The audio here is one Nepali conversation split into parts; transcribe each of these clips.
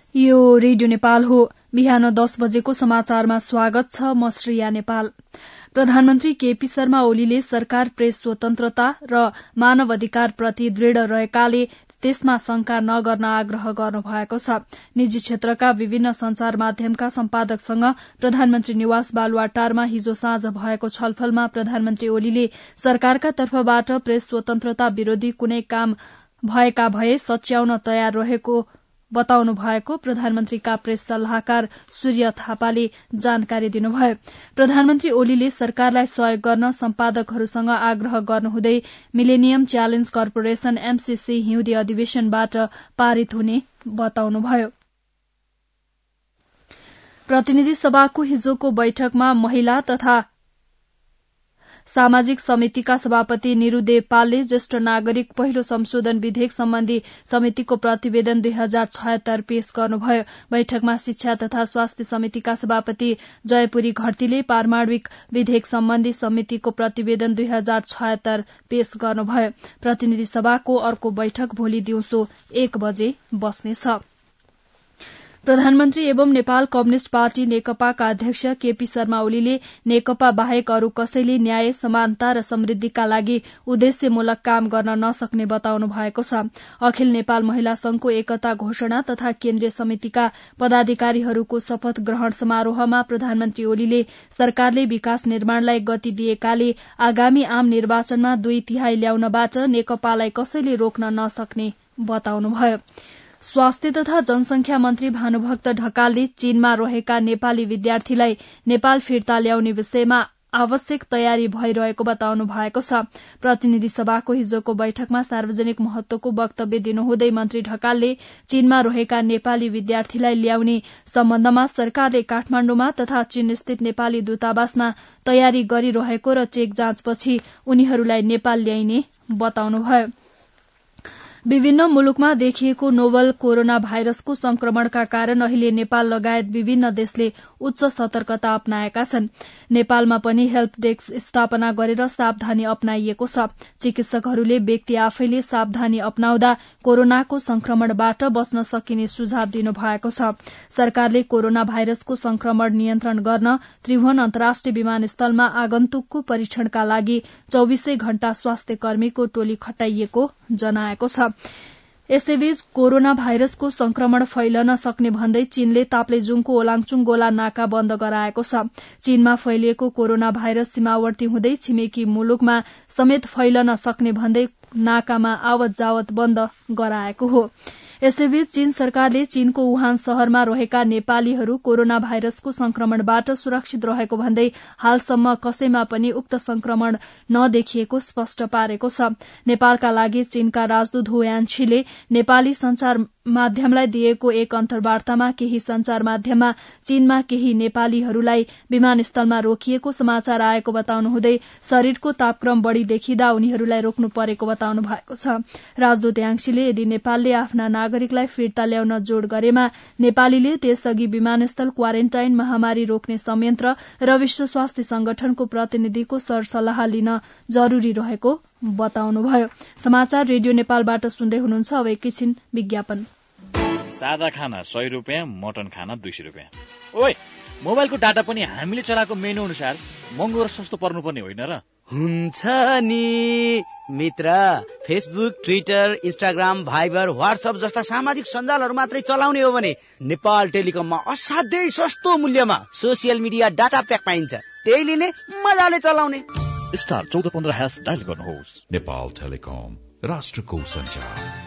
यो रेडियो नेपाल हो। बिहान 10 बजेको समाचारमा स्वागत छ। म श्रेया नेपाल। प्रधानमन्त्री केपी शर्मा ओलीले सरकार प्रेस स्वतन्त्रता र मानव अधिकारप्रति दृढ़ रहेकाले त्यसमा शंका नगर्न आग्रह गर्नुभएको छ। निजी क्षेत्रका विभिन्न संचार माध्यमका सम्पादकसँग प्रधानमन्त्री निवास बालुवाटारमा हिजो साँझ भएको छलफलमा प्रधानमन्त्री ओलीले सरकारका तर्फबाट प्रेस स्वतन्त्रता विरोधी कुनै काम भएका भए सच्याउन तयार रहेको बताउनु भएको प्रधानमन्त्रीका प्रेस सल्लाहकार सूर्य थापाले जानकारी दिनुभयो। प्रधानमन्त्री ओलीले सरकारलाई सहयोग गर्न सम्पादकहरूसँग आग्रह गर्नुहुँदै मिलेनियम च्यालेन्ज कर्पोरेशन एमसीसी हिउँदे अधिवेशनबाट पारित हुने बताउनुभयो। प्रतिनिधि सभाको हिजोको बैठकमा महिला तथा सामाजिक समितिका सभापति निरुदेव पालले ज्येष्ठ नागरिक पहिलो संशोधन विधेयक सम्बन्धी समितिको प्रतिवेदन 2076 पेश गर्नुभयो। बैठकमा शिक्षा तथा स्वास्थ्य समितिका सभापति जयपुरी घरतीले पारमाणविक विधेयक सम्बन्धी समितिको प्रतिवेदन 2076 पेश गर्नुभयो। प्रतिनिधि सभाको अर्को बैठक भोलि दिउँसो 1 बजे बस्नेछ। प्रधानमन्त्री एवं नेपाल कम्युनिष्ट पार्टी नेकपाका अध्यक्ष केपी शर्मा ओलीले नेकपा बाहेक अरू कसैले न्याय समानता र समृद्धिका लागि उद्देश्यमूलक काम गर्न नसक्ने बताउनु भएको छ। अखिल नेपाल महिला संघको एकता घोषणा तथा केन्द्रीय समितिका पदाधिकारीहरूको शपथ ग्रहण समारोहमा प्रधानमन्त्री ओलीले सरकारले विकास निर्माणलाई गति दिएकाले आगामी आम निर्वाचनमा 2/3 ल्याउनबाट नेकपालाई कसैले रोक्न नसक्ने बताउनुभयो। स्वास्थ्य तथा जनसंख्या मन्त्री भानुभक्त ढकालले चीनमा रहेका नेपाली विद्यार्थीलाई नेपाल फिर्ता ल्याउने विषयमा आवश्यक तयारी भइरहेको बताउनु भएको छ। प्रतिनिधि सभाको हिजोको बैठकमा सार्वजनिक महत्वको वक्तव्य दिनुहुँदै मन्त्री ढकालले चीनमा रहेका नेपाली विद्यार्थीलाई ल्याउने सम्बन्धमा सरकारले काठमाण्डुमा तथा चीनस्थित नेपाली दूतावासमा तयारी गरिरहेको र चेक जाँचपछि उनीहरूलाई नेपाल ल्याइने बताउनुभयो। विभिन्न मुलुकमा देखिएको नोभल कोरोना भाइरसको संक्रमणका कारण अहिले नेपाल लगायत विभिन्न देशले उच्च सतर्कता अपनाएका छन्। नेपालमा पनि हेल्प डेस्क स्थापना गरेर सावधानी अपनाइएको छ। चिकित्सकहरूले व्यक्ति आफैले सावधानी अपनाउँदा कोरोनाको संक्रमणबाट बच्न सकिने सुझाव दिनुभएको छ। सरकारले कोरोना भाइरसको संक्रमण नियन्त्रण गर्न त्रिभुवन अन्तर्राष्ट्रिय विमानस्थलमा आगन्तुकको परीक्षणका लागि 24 घण्टा स्वास्थ्य कर्मीको टोली खटाइएको जनाएको छ। यसैबीच कोरोना भाइरसको संक्रमण फैलन सक्ने भन्दै चीनले ताप्लेजुङको ओलाङचुङ गोला नाका बन्द गराएको छ। चीनमा फैलिएको कोरोना भाइरस सीमावर्ती हुँदै छिमेकी मुलुकमा समेत फैलन सक्ने भन्दै नाकामा आवत जावत बन्द गराएको हो। यसैबीच चीन सरकारले चीनको वुहान शहरमा रहेका नेपालीहरू कोरोना भाइरसको संक्रमणबाट सुरक्षित रहेको भन्दै हालसम्म कसैमा पनि उक्त संक्रमण नदेखिएको स्पष्ट पारेको छ। नेपालका लागि चीनका राजदूत हु यान्छीले नेपाली संचार माध्यमलाई दिएको एक अन्तर्वार्तामा केही संचार माध्यममा चीनमा केही नेपालीहरूलाई विमानस्थलमा रोकिएको समाचार आएको बताउनुहुँदै शरीरको तापक्रम बढ़ी देखिँदा उनीहरूलाई रोक्नु परेको बताउनु भएको छ। राजदूत याङसीले यदि नेपालले आफ्ना नागरिकलाई फिर्ता ल्याउन जोड़ गरेमा नेपालीले त्यसअघि विमानस्थल क्वारेन्टाइन महामारी रोक्ने संयन्त्र र विश्व स्वास्थ्य संगठनको प्रतिनिधिको सरसल्लाह लिन जरूरी रहेको बताउनुभयो। समाचार रेडियो नेपालबाट सुन्दै हुनुहुन्छ। अब एकैछिन विज्ञापन। सादा खाना 100 रुपियाँ, मटन खाना 200 रुपियाँ। ओइ, मोबाइलको डाटा पनि हामीले चलाएको मेनु अनुसार महँगो र सस्तो पर्नुपर्ने होइन र? हुन्छ नि मित्र। Facebook, Twitter, Instagram, Viber, WhatsApp जस्ता सामाजिक सञ्जालहरू मात्रै चलाउने हो भने नेपाल टेलिकममा असाध्यै सस्तो मूल्यमा सोसियल मिडिया डाटा प्याक पाइन्छ। त्यही लिने, मजाले चलाउने। स्टार 1415# डायल गर्नुहोस्। नेपाल टेलिकम, राष्ट्रको सञ्चार।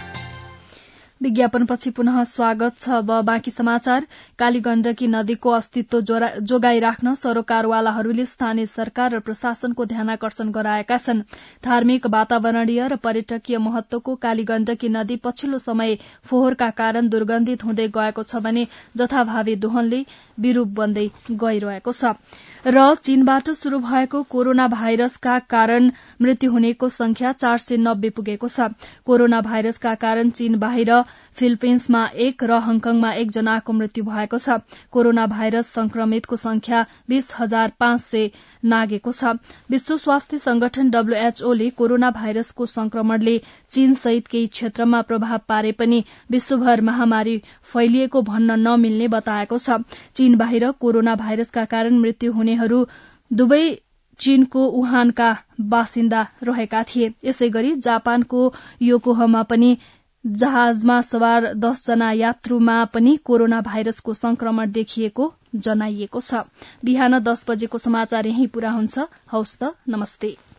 विज्ञापनपछि पुनः स्वागत छ। अब बाँकी समाचार। कालीगण्डकी नदीको अस्तित्व जोगाइराख्न सरोकारवालाहरूले स्थानीय सरकार र प्रशासनको ध्यानाकर्षण गराएका छन्। धार्मिक, वातावरणीय र पर्यटकीय महत्वको कालीगण्डकी नदी पछिल्लो समय फोहोरका कारण दुर्गन्धित हुँदै गएको छ भने जथाभावी दोहनले विरूप बन्दै गइरहेको छ। र चीनबाट शुरू भएको कोरोना भाइरसका कारण मृत्यु हुनेको संख्या 490 पुगेको छ। कोरोना भाइरसका कारण चीन बाहिर फिलिपिन्समा 1 र हङकङमा 1 जनाको मृत्यु भएको छ। कोरोना भाइरस संक्रमितको संख्या 20,500 नागेको छ। विश्व स्वास्थ्य संगठन WHO ले कोरोना भाइरसको संक्रमणले चीन सहित केही क्षेत्रमा प्रभाव पारे पनि विश्वभर महामारी फैलिएको भन्न नमिल्ने बताएको छ। चीन बाहिर कोरोना भाइरसका कारण मृत्यु हुनेहरू दुवै चीनको वुहानका बासिन्दा रहेका थिए। यसैगरी जापानको योकोहामा पनि जहाजमा सवार 10 जना यात्रुमा पनि कोरोना भाइरसको संक्रमण देखिएको जनाइएको छ। बिहान 10 बजेको समाचार यही पूरा हुन्छ। हवस् त, नमस्ते।